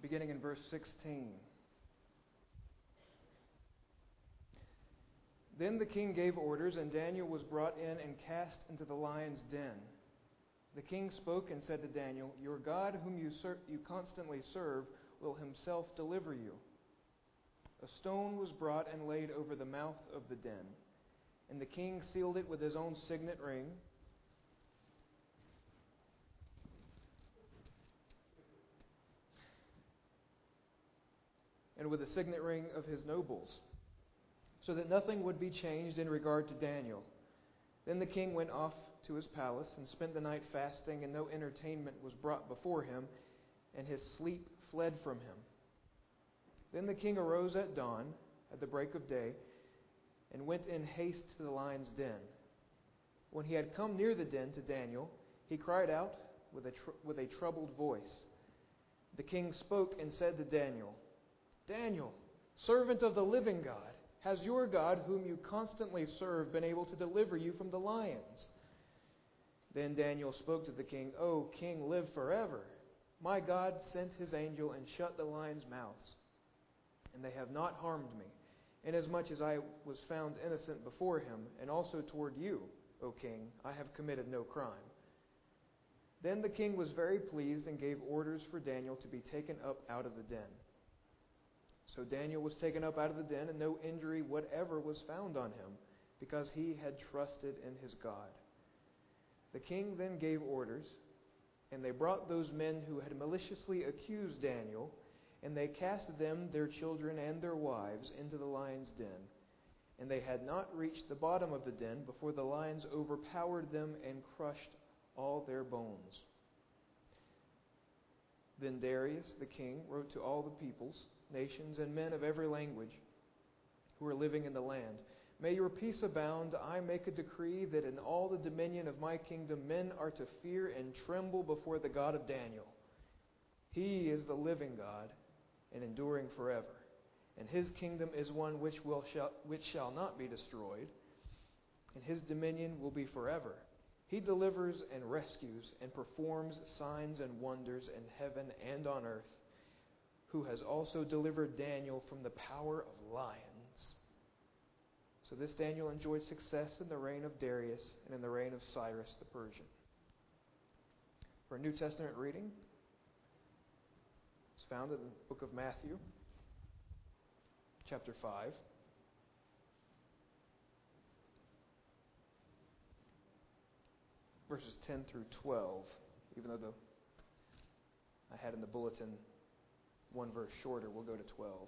beginning in verse 16. Then the king gave orders, and Daniel was brought in and cast into the lion's den. The king spoke and said to Daniel, "Your God, whom you constantly serve, will himself deliver you." A stone was brought and laid over the mouth of the den, and the king sealed it with his own signet ring. And with the signet ring of his nobles, so that nothing would be changed in regard to Daniel. Then the king went off to his palace and spent the night fasting, and no entertainment was brought before him, and his sleep fled from him. Then the king arose at dawn, at the break of day, and went in haste to the lion's den. When he had come near the den to Daniel, he cried out with a troubled voice. The king spoke and said to Daniel, "Daniel, servant of the living God, has your God, whom you constantly serve, been able to deliver you from the lions?" Then Daniel spoke to the king, "O king, live forever. My God sent his angel and shut the lions' mouths, and they have not harmed me, inasmuch as I was found innocent before him, and also toward you, O king, I have committed no crime." Then the king was very pleased and gave orders for Daniel to be taken up out of the den. So Daniel was taken up out of the den, and no injury whatever was found on him, because he had trusted in his God. The king then gave orders, and they brought those men who had maliciously accused Daniel, and they cast them, their children, and their wives into the lion's den. And they had not reached the bottom of the den before the lions overpowered them and crushed all their bones. Then Darius the king wrote to all the peoples, nations, and men of every language who are living in the land, "May your peace abound. I make a decree that in all the dominion of my kingdom men are to fear and tremble before the God of Daniel. He is the living God and enduring forever, and his kingdom is one which shall not be destroyed, and his dominion will be forever. He delivers and rescues and performs signs and wonders in heaven and on earth, who has also delivered Daniel from the power of lions." So this Daniel enjoyed success in the reign of Darius and in the reign of Cyrus the Persian. For a New Testament reading, it's found in the book of Matthew, chapter 5. Verses 10 through 12, even though I had in the bulletin one verse shorter, we'll go to 12.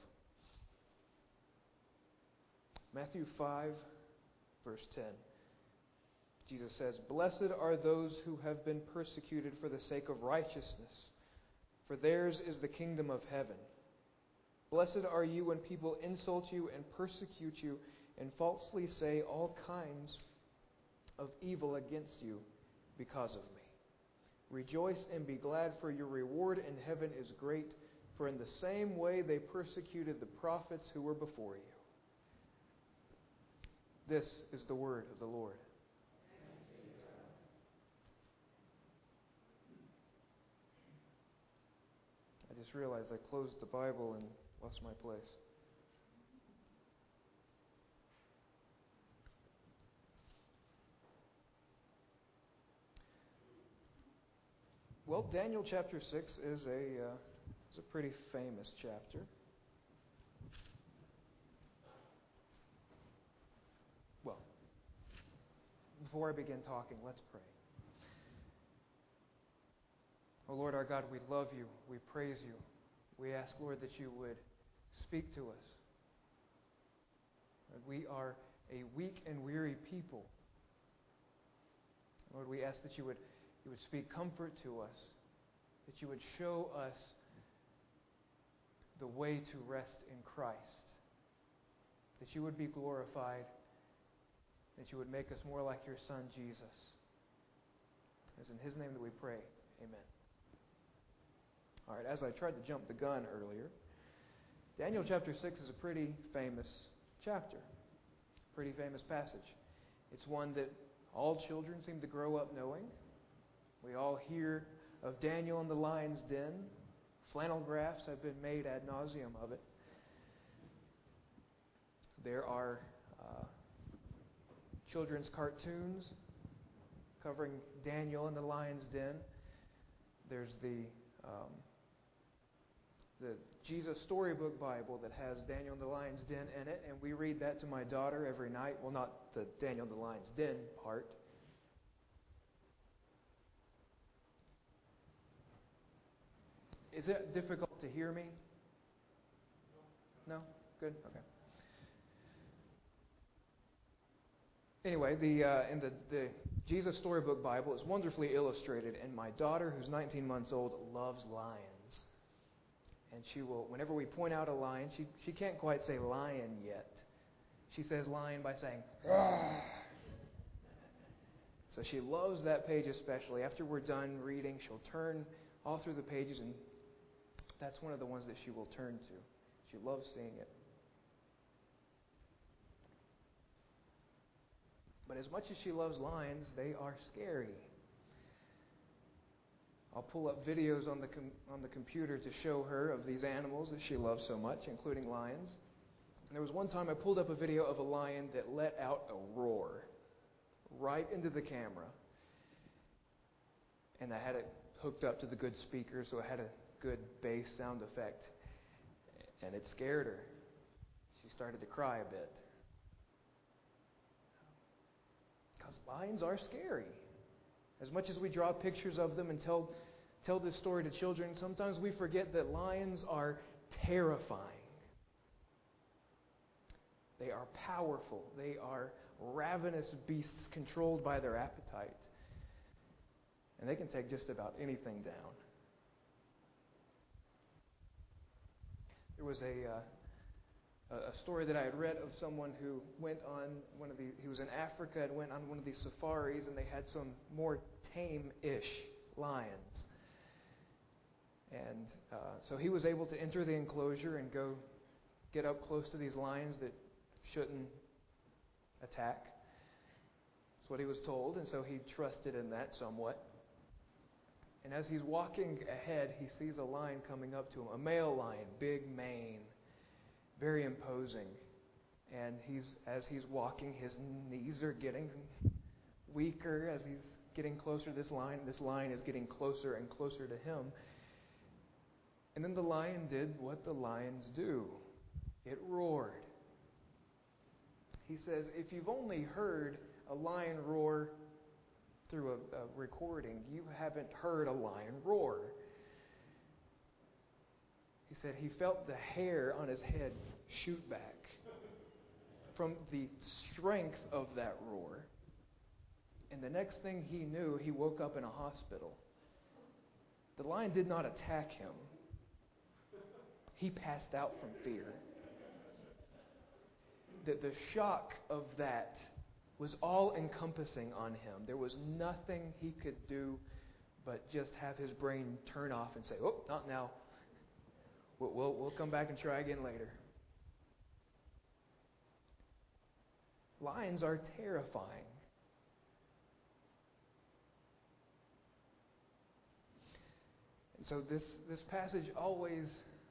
Matthew 5, verse 10. Jesus says, "Blessed are those who have been persecuted for the sake of righteousness, for theirs is the kingdom of heaven. Blessed are you when people insult you and persecute you and falsely say all kinds of evil against you because of me. Rejoice and be glad, for your reward in heaven is great, for in the same way they persecuted the prophets who were before you." This is the word of the Lord. I just realized I closed the Bible and lost my place. Well, Daniel chapter 6 is a pretty famous chapter. Well, before I begin talking, let's pray. Oh Lord our God, we love you. We praise you. We ask, Lord, that you would speak to us. Lord, we are a weak and weary people. Lord, we ask that you would speak comfort to us, that you would show us the way to rest in Christ, that you would be glorified, that you would make us more like your Son, Jesus. It's in his name that we pray. Amen. All right, as I tried to jump the gun earlier, Daniel chapter 6 is a pretty famous chapter, pretty famous passage. It's one that all children seem to grow up knowing. We all hear of Daniel in the lion's den, Flannel graphs have been made ad nauseum of it. There are children's cartoons covering Daniel in the lion's den. There's the Jesus Storybook Bible that has Daniel in the lion's den in it, and we read that to my daughter every night. Well, not the Daniel in the lion's den part. Is it difficult to hear me? No? Good? Okay. Anyway, in the Jesus Storybook Bible is wonderfully illustrated, and my daughter, who's 19 months old, loves lions. And she will, whenever we point out a lion, she can't quite say lion yet. She says lion by saying, "Argh." So she loves that page especially. After we're done reading, she'll turn all through the pages, and that's one of the ones that she will turn to. She loves seeing it. But as much as she loves lions, they are scary. I'll pull up videos on the computer to show her of these animals that she loves so much, including lions. And there was one time I pulled up a video of a lion that let out a roar right into the camera. And I had it hooked up to the good speaker, so it had a good bass sound effect. And it scared her. She started to cry a bit. Because lions are scary. As much as we draw pictures of them and tell this story to children, sometimes we forget that lions are terrifying. They are powerful. They are ravenous beasts controlled by their appetite. And they can take just about anything down. There was a story that I had read of someone who went on he was in Africa and went on one of these safaris, and they had some more tame-ish lions. And so he was able to enter the enclosure and go get up close to these lions that shouldn't attack. That's what he was told, and so he trusted in that somewhat. And as he's walking ahead, he sees a lion coming up to him, a male lion, big mane, very imposing. And as he's walking, his knees are getting weaker as he's getting closer to this lion. This lion is getting closer and closer to him. And then the lion did what the lions do. It roared. He says, if you've only heard a lion roar through a recording, you haven't heard a lion roar. He said he felt the hair on his head shoot back from the strength of that roar. And the next thing he knew, he woke up in a hospital. The lion did not attack him. He passed out from fear. The shock of that was all-encompassing on him. There was nothing he could do but just have his brain turn off and say, "Oh, not now. We'll come back and try again later." Lions are terrifying. And so this passage always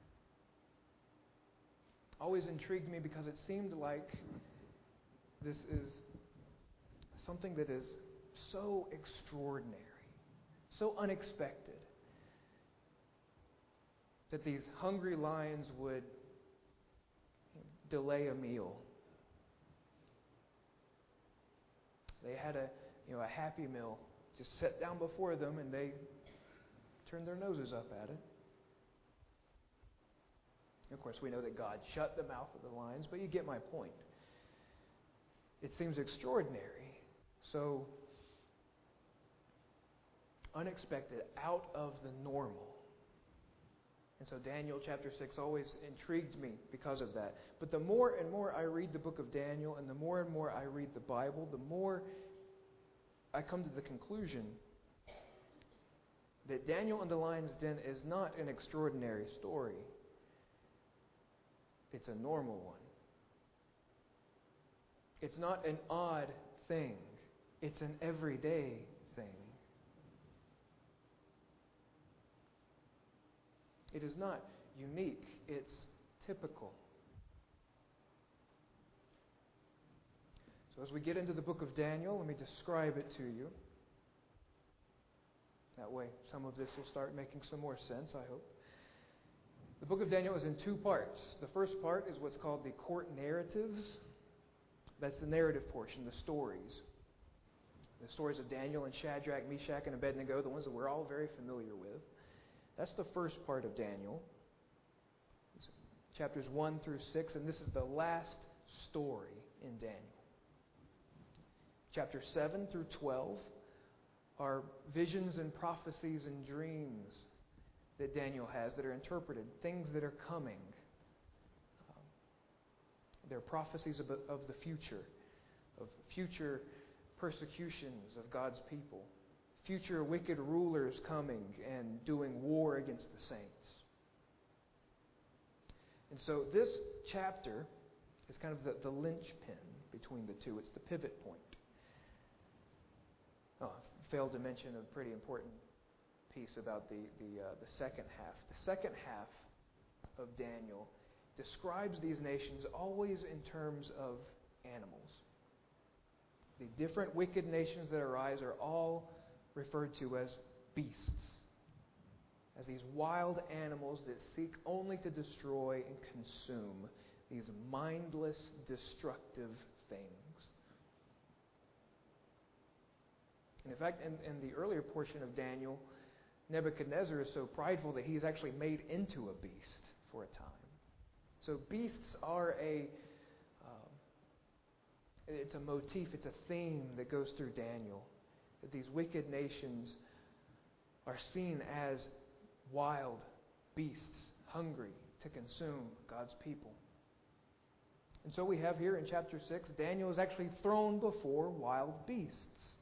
intrigued me because it seemed like this is something that is so extraordinary, so unexpected, that these hungry lions would delay a meal. They had a happy meal just set down before them, and they turned their noses up at it. Of course, we know that God shut the mouth of the lions, but you get my point. It seems extraordinary, so unexpected, out of the normal. And so Daniel chapter 6 always intrigued me because of that. But the more and more I read the book of Daniel, and the more and more I read the Bible, the more I come to the conclusion that Daniel in the lion's den is not an extraordinary story. It's a normal one. It's not an odd thing. It's an everyday thing. It is not unique, it's typical. So as we get into the book of Daniel, let me describe it to you. That way, some of this will start making some more sense, I hope. The book of Daniel is in two parts. The first part is what's called the court narratives. That's the narrative portion, the stories. The stories of Daniel and Shadrach, Meshach, and Abednego, the ones that we're all very familiar with. That's the first part of Daniel. It's chapters 1 through 6, and this is the last story in Daniel. Chapters 7 through 12 are visions and prophecies and dreams that Daniel has that are interpreted, things that are coming. They're prophecies of the future, of future persecutions of God's people, future wicked rulers coming and doing war against the saints. And so this chapter is kind of the linchpin between the two. It's the pivot point. Oh, I failed to mention a pretty important piece about the second half. The second half of Daniel describes these nations always in terms of animals. The different wicked nations that arise are all referred to as beasts, as these wild animals that seek only to destroy and consume, these mindless, destructive things. And in fact, in the earlier portion of Daniel, Nebuchadnezzar is so prideful that he's actually made into a beast for a time. So beasts are it's a motif, it's a theme that goes through Daniel. That these wicked nations are seen as wild beasts, hungry to consume God's people. And so we have here in chapter 6, Daniel is actually thrown before wild beasts.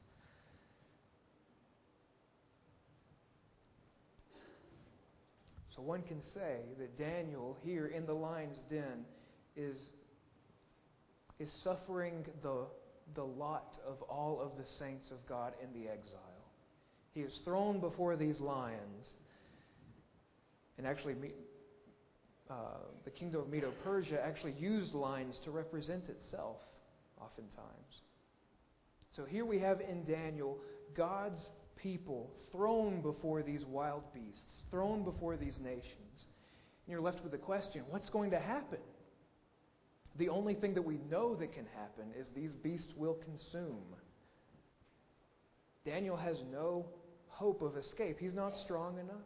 So one can say that Daniel here in the lion's den is suffering the lot of all of the saints of God in the exile. He is thrown before these lions. And actually, the kingdom of Medo-Persia actually used lions to represent itself oftentimes. So here we have in Daniel God's people thrown before these wild beasts, thrown before these nations. And you're left with the question, what's going to happen? The only thing that we know that can happen is these beasts will consume. Daniel has no hope of escape. He's not strong enough.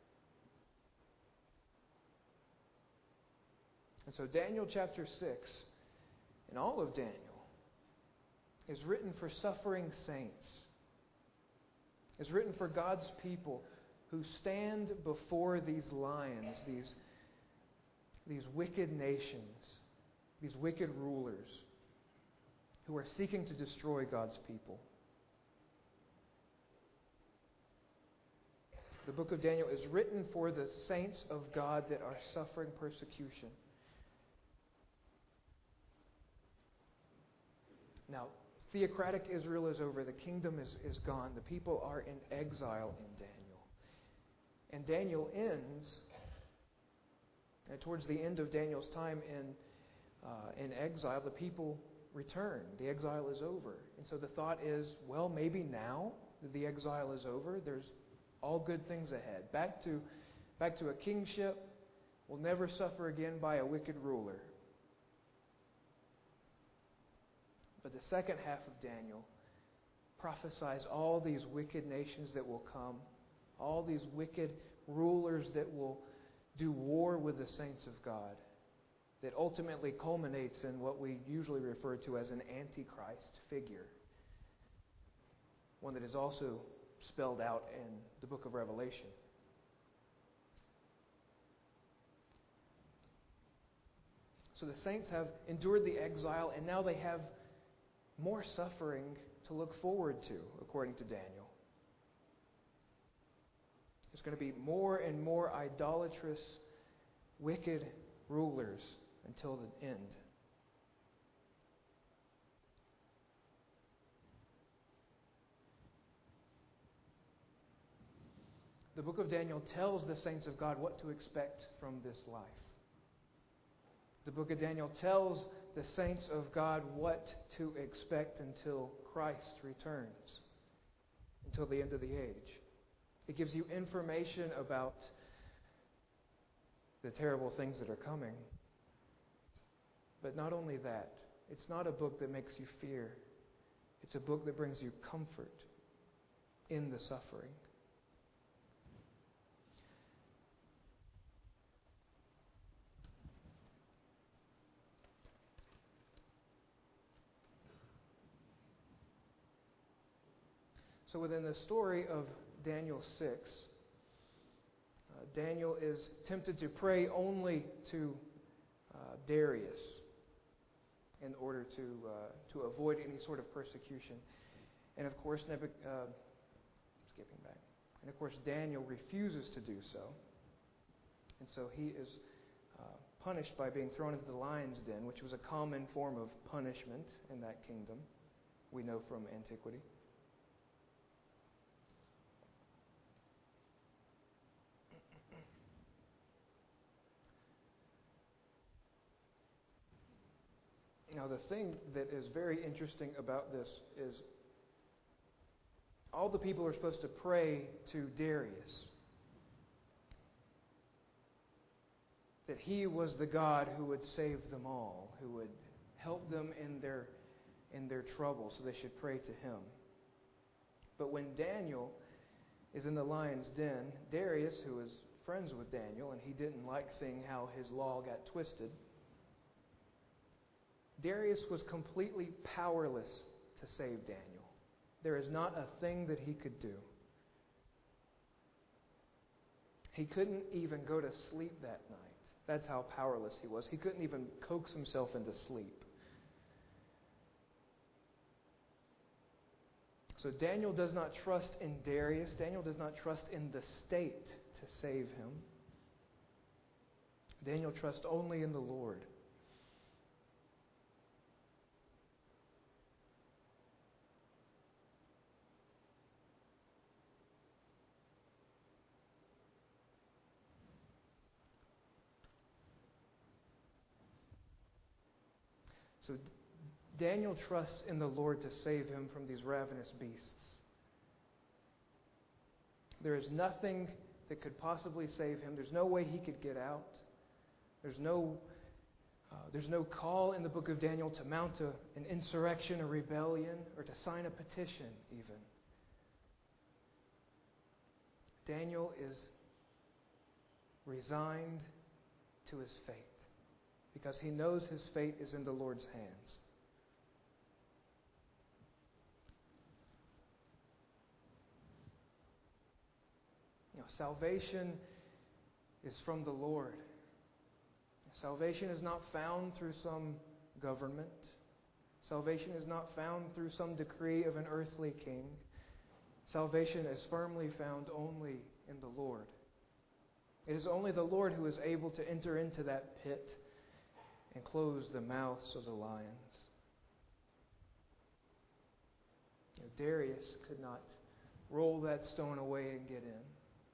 And so Daniel chapter 6, and all of Daniel, is written for suffering saints. Is written for God's people who stand before these lions, these wicked nations, these wicked rulers who are seeking to destroy God's people. The book of Daniel is written for the saints of God that are suffering persecution. Now, theocratic Israel is over. The kingdom is gone. The people are in exile in Daniel. And Daniel ends, towards the end of Daniel's time in exile, the people return. The exile is over. And so the thought is, well, maybe now that the exile is over, there's all good things ahead. Back to a kingship. We'll never suffer again by a wicked ruler. But the second half of Daniel prophesies all these wicked nations that will come, all these wicked rulers that will do war with the saints of God, that ultimately culminates in what we usually refer to as an antichrist figure, one that is also spelled out in the book of Revelation. So the saints have endured the exile, and now they have more suffering to look forward to, according to Daniel. There's going to be more and more idolatrous, wicked rulers until the end. The book of Daniel tells the saints of God what to expect from this life. The book of Daniel tells the saints of God what to expect until Christ returns, until the end of the age. It gives you information about the terrible things that are coming. But not only that, it's not a book that makes you fear. It's a book that brings you comfort in the suffering. So within the story of Daniel 6, Daniel is tempted to pray only to Darius in order to avoid any sort of persecution. And of course, Daniel refuses to do so. And so he is punished by being thrown into the lion's den, which was a common form of punishment in that kingdom, we know from antiquity. Now, the thing that is very interesting about this is all the people are supposed to pray to Darius, that he was the God who would save them all, who would help them in their trouble, so they should pray to him. But when Daniel is in the lion's den, Darius, who is friends with Daniel, and he didn't like seeing how his law got twisted, Darius was completely powerless to save Daniel. There is not a thing that he could do. He couldn't even go to sleep that night. That's how powerless he was. He couldn't even coax himself into sleep. So Daniel does not trust in Darius. Daniel does not trust in the state to save him. Daniel trusts only in the Lord. So Daniel trusts in the Lord to save him from these ravenous beasts. There is nothing that could possibly save him. There's no way he could get out. There's no call in the book of Daniel to mount an insurrection, a rebellion, or to sign a petition even. Daniel is resigned to his fate, because he knows his fate is in the Lord's hands. Salvation is from the Lord. Salvation is not found through some government. Salvation is not found through some decree of an earthly king. Salvation is firmly found only in the Lord. It is only the Lord who is able to enter into that pit and close the mouths of the lions. Darius could not roll that stone away and get in.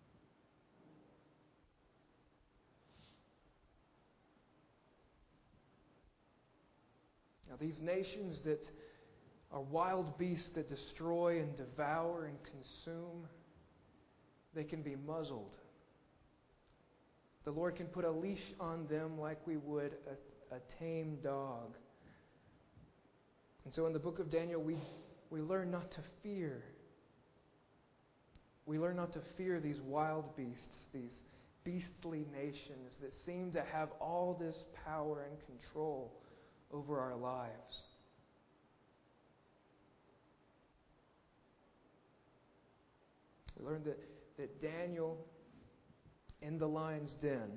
Now, these nations that are wild beasts that destroy and devour and consume, they can be muzzled. The Lord can put a leash on them like we would a tame dog. And so in the book of Daniel, we learn not to fear. We learn not to fear these wild beasts, these beastly nations that seem to have all this power and control over our lives. We learned that Daniel in the lion's den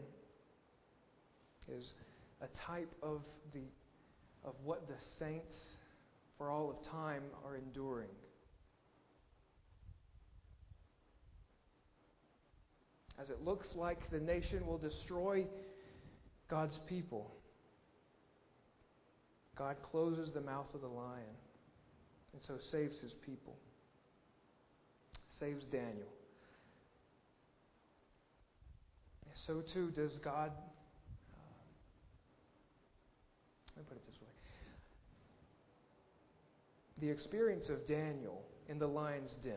is a type of what the saints for all of time are enduring. As it looks like the nation will destroy God's people, God closes the mouth of the lion and so saves his people. Saves Daniel. So too does God. Let me put it this way. The experience of Daniel in the lion's den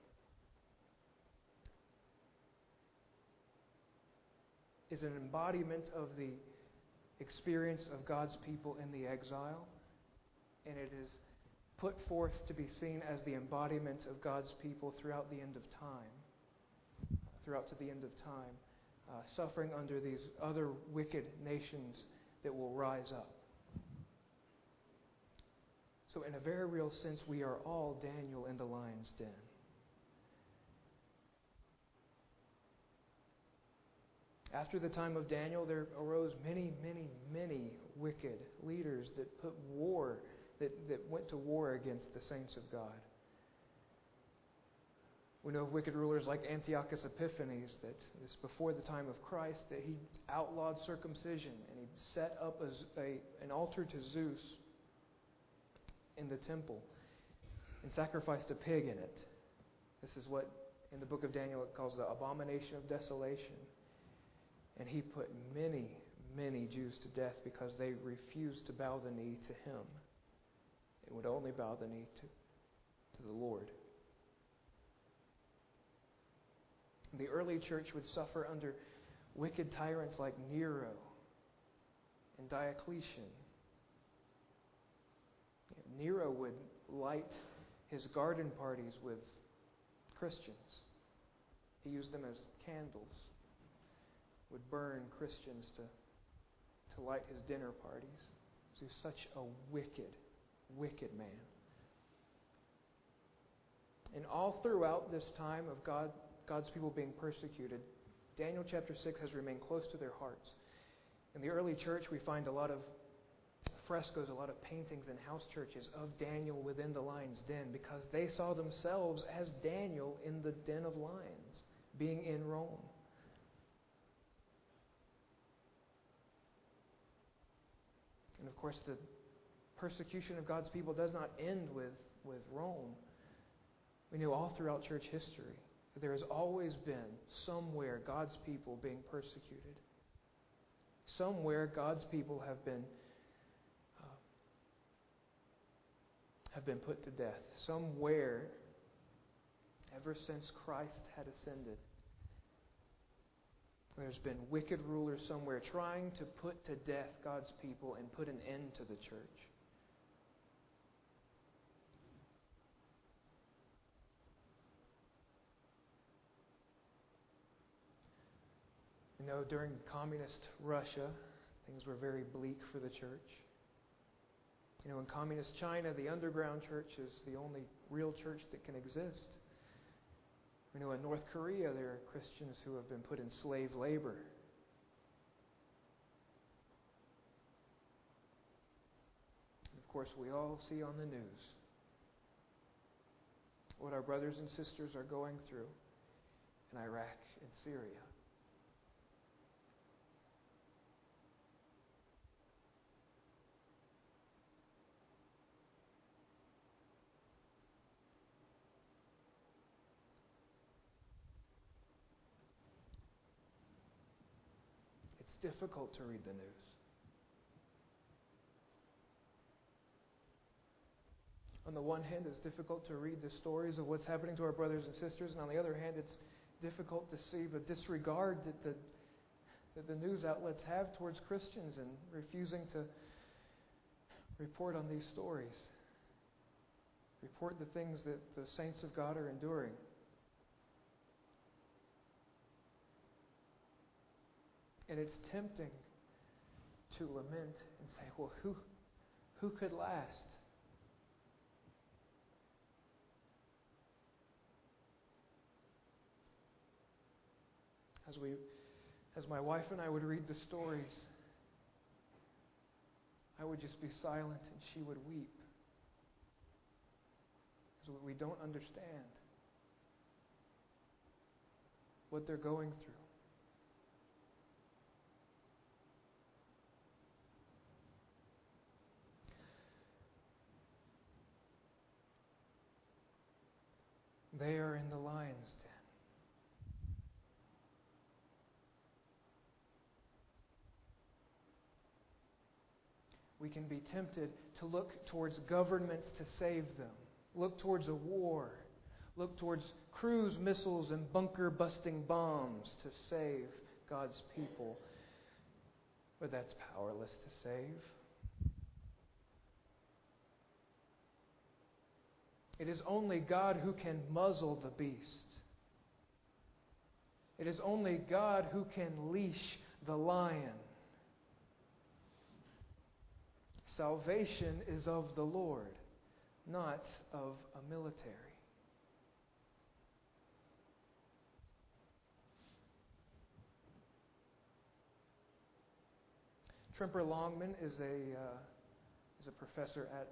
is an embodiment of the experience of God's people in the exile, and it is put forth to be seen as the embodiment of God's people throughout the end of time, suffering under these other wicked nations that will rise up. So in a very real sense, we are all Daniel in the lion's den. After the time of Daniel, there arose many, many, many wicked leaders that went to war against the saints of God. We know of wicked rulers like Antiochus Epiphanes, that is before the time of Christ, that he outlawed circumcision and he set up an altar to Zeus in the temple and sacrificed a pig in it. This is what in the book of Daniel it calls the abomination of desolation. And he put many, many Jews to death because they refused to bow the knee to him and would only bow the knee to the Lord. The early church would suffer under wicked tyrants like Nero and Diocletian. Nero would light his garden parties with Christians. He used them as candles. Would burn Christians to light his dinner parties. He was such a wicked, wicked man. And all throughout this time of God's people being persecuted, Daniel chapter 6 has remained close to their hearts. In the early church, we find a lot of frescoes, a lot of paintings in house churches of Daniel within the lion's den because they saw themselves as Daniel in the den of lions, being in Rome. And of course, the persecution of God's people does not end with Rome. We know all throughout church history that there has always been somewhere God's people being persecuted. Somewhere God's people have been put to death. Somewhere, ever since Christ had ascended, there's been wicked rulers somewhere trying to put to death God's people and put an end to the church. You know, during communist Russia, things were very bleak for the church. You know, in communist China, the underground church is the only real church that can exist. We know in North Korea there are Christians who have been put in slave labor. And of course, we all see on the news what our brothers and sisters are going through in Iraq and Syria. It's difficult to read the news. On the one hand, it's difficult to read the stories of what's happening to our brothers and sisters, and on the other hand, it's difficult to see the disregard that the news outlets have towards Christians and refusing to report on these stories. Report the things that the saints of God are enduring. And it's tempting to lament and say, well, who could last? As my wife and I would read the stories, I would just be silent and she would weep. Because we don't understand what they're going through. They are in the lion's den. we can be tempted to look towards governments to save them, look towards a war, look towards cruise missiles and bunker-busting bombs to save God's people. But that's powerless to save. It is only God who can muzzle the beast. It is only God who can leash the lion. Salvation is of the Lord, not of a military. Tremper Longman is a professor at,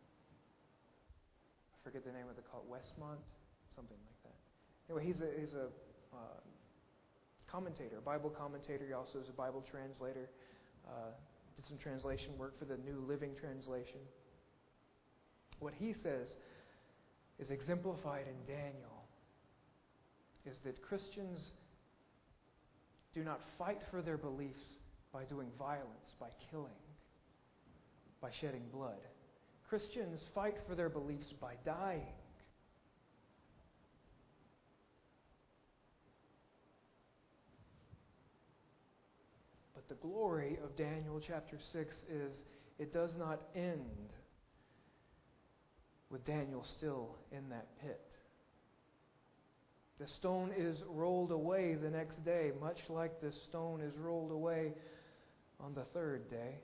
I forget the name of the college, Westmont, something like that. Anyway, he's a commentator, Bible commentator. He also is a Bible translator. Did some translation work for the New Living Translation. What he says is exemplified in Daniel is that Christians do not fight for their beliefs by doing violence, by killing, by shedding blood. Christians fight for their beliefs by dying. But the glory of Daniel chapter 6 is it does not end with Daniel still in that pit. The stone is rolled away the next day, much like the stone is rolled away on the third day.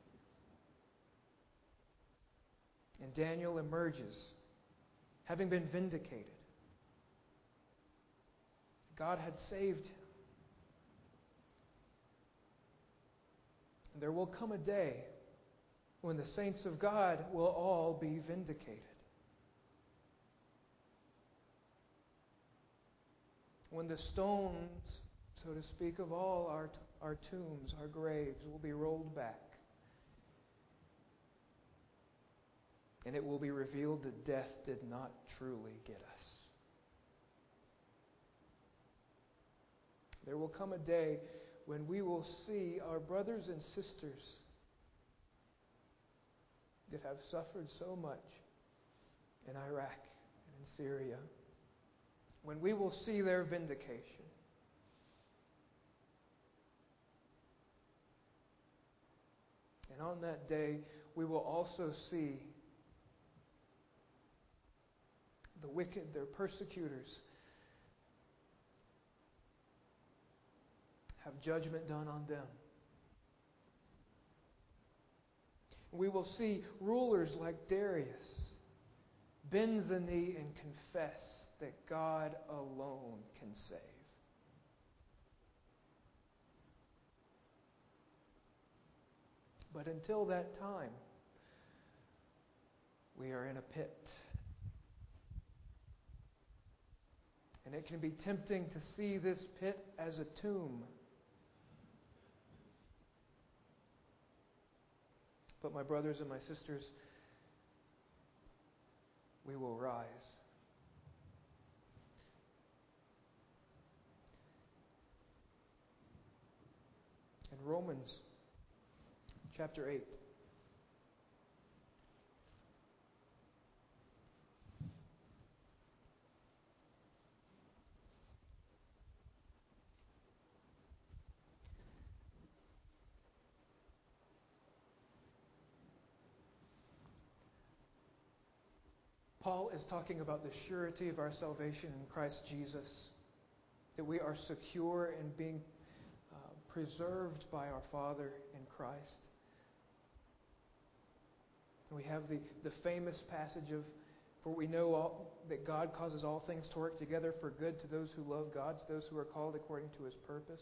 And Daniel emerges, having been vindicated. God had saved him. And there will come a day when the saints of God will all be vindicated. When the stones, so to speak, of all our tombs, our graves, will be rolled back. And it will be revealed that death did not truly get us. There will come a day when we will see our brothers and sisters that have suffered so much in Iraq and in Syria, when we will see their vindication. And on that day, we will also see the wicked, their persecutors, have judgment done on them. We will see rulers like Darius bend the knee and confess that God alone can save. But until that time, we are in a pit. And it can be tempting to see this pit as a tomb. But my brothers and my sisters, we will rise. In Romans chapter 8, Paul is talking about the surety of our salvation in Christ Jesus, that we are secure in being preserved by our Father in Christ. And we have the famous passage of, for we know that God causes all things to work together for good to those who love God, to those who are called according to His purpose.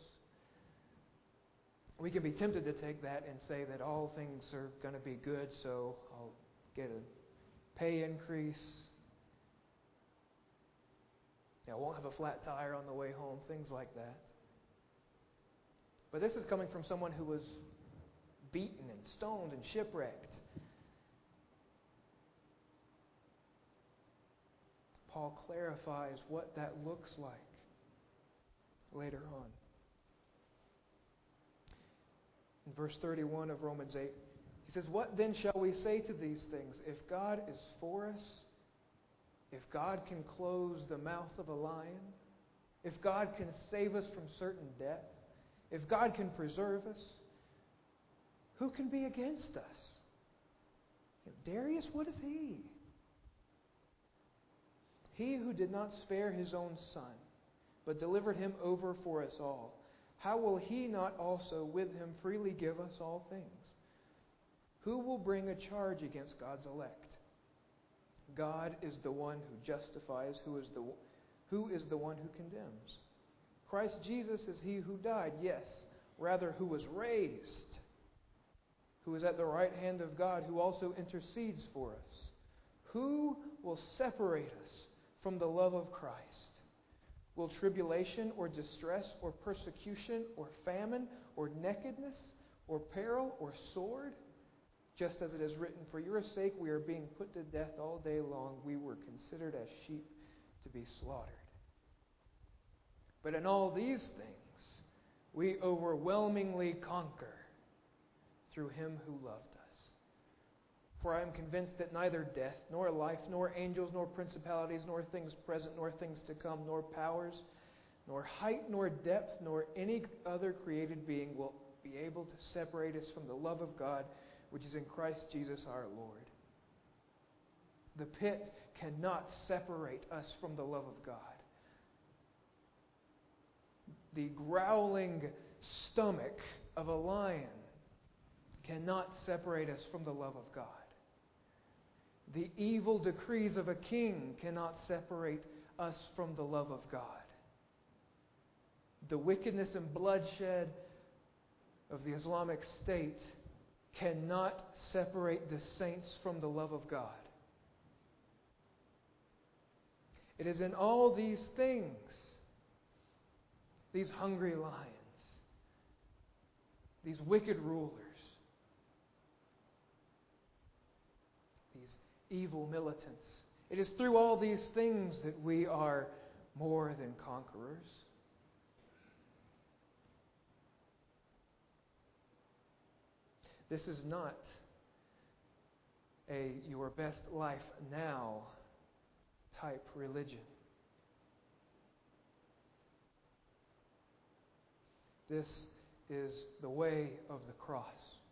We can be tempted to take that and say that all things are going to be good, so I'll get a pay increase. I won't have a flat tire on the way home, things like that. But this is coming from someone who was beaten and stoned and shipwrecked. Paul clarifies what that looks like later on. In verse 31 of Romans 8, He says, what then shall we say to these things? If God is for us, if God can close the mouth of a lion, if God can save us from certain death, if God can preserve us, who can be against us? Darius, what is he? He who did not spare his own son, but delivered him over for us all, how will he not also with him freely give us all things? Who will bring a charge against God's elect? God is the one who justifies. Who is the one who condemns? Christ Jesus is he who died, yes, rather who was raised, who is at the right hand of God, who also intercedes for us. Who will separate us from the love of Christ? Will tribulation or distress or persecution or famine or nakedness or peril or sword? Just as it is written, for your sake we are being put to death all day long. We were considered as sheep to be slaughtered. But in all these things we overwhelmingly conquer through him who loved us. For I am convinced that neither death, nor life, nor angels, nor principalities, nor things present, nor things to come, nor powers, nor height, nor depth, nor any other created being will be able to separate us from the love of God, which is in Christ Jesus our Lord. The pit cannot separate us from the love of God. The growling stomach of a lion cannot separate us from the love of God. The evil decrees of a king cannot separate us from the love of God. The wickedness and bloodshed of the Islamic State cannot separate the saints from the love of God. It is in all these things, these hungry lions, these wicked rulers, these evil militants, it is through all these things that we are more than conquerors. This is not a your best life now type religion. This is the way of the cross.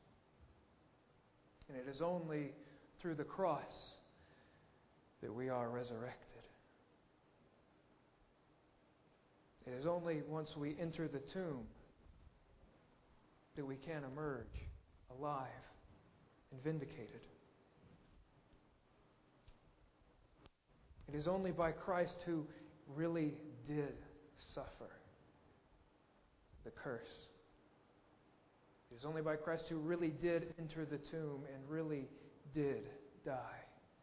And it is only through the cross that we are resurrected. It is only once we enter the tomb that we can emerge alive and vindicated. It is only by Christ, who really did suffer the curse. It is only by Christ, who really did enter the tomb and really did die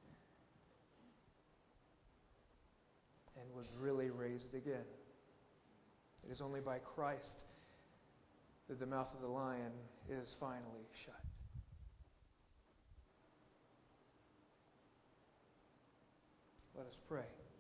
and was really raised again. It is only by Christ that the mouth of the lion is finally shut. Let us pray.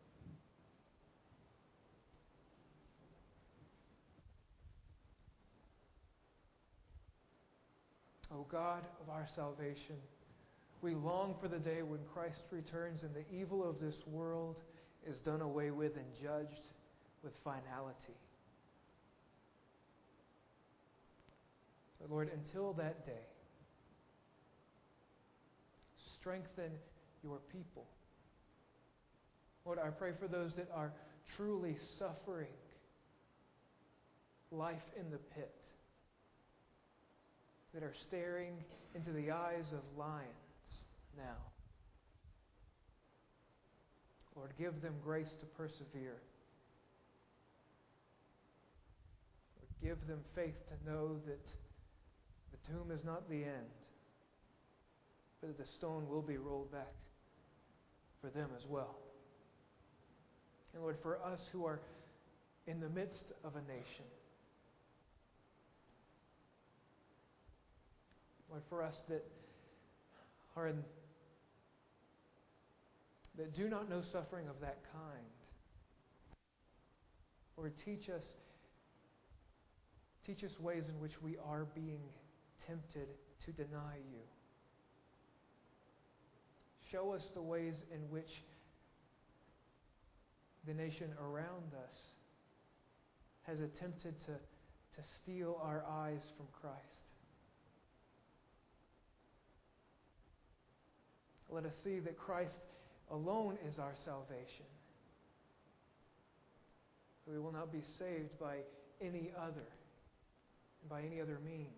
O God of our salvation, we long for the day when Christ returns and the evil of this world is done away with and judged with finality. But Lord, until that day, strengthen your people. Lord, I pray for those that are truly suffering life in the pit, that are staring into the eyes of lions now. Lord, give them grace to persevere. Lord, give them faith to know that the tomb is not the end, but that the stone will be rolled back for them as well. And Lord, for us who are in the midst of a nation, Lord, for us that are that do not know suffering of that kind, Lord, teach us ways in which we are being tempted to deny you show us the ways in which the nation around us has attempted to steal our eyes from Christ. Let us see that Christ alone is our salvation. We will not be saved by any other, by any other means.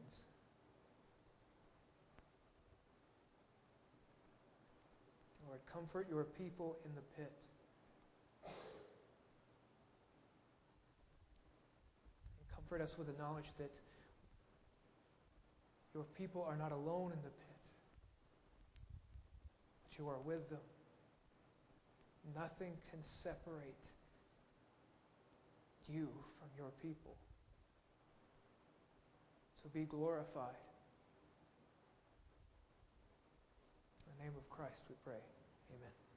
Lord, comfort your people in the pit. And comfort us with the knowledge that your people are not alone in the pit, but you are with them. Nothing can separate you from your people. So be glorified. In the name of Christ we pray. Amen.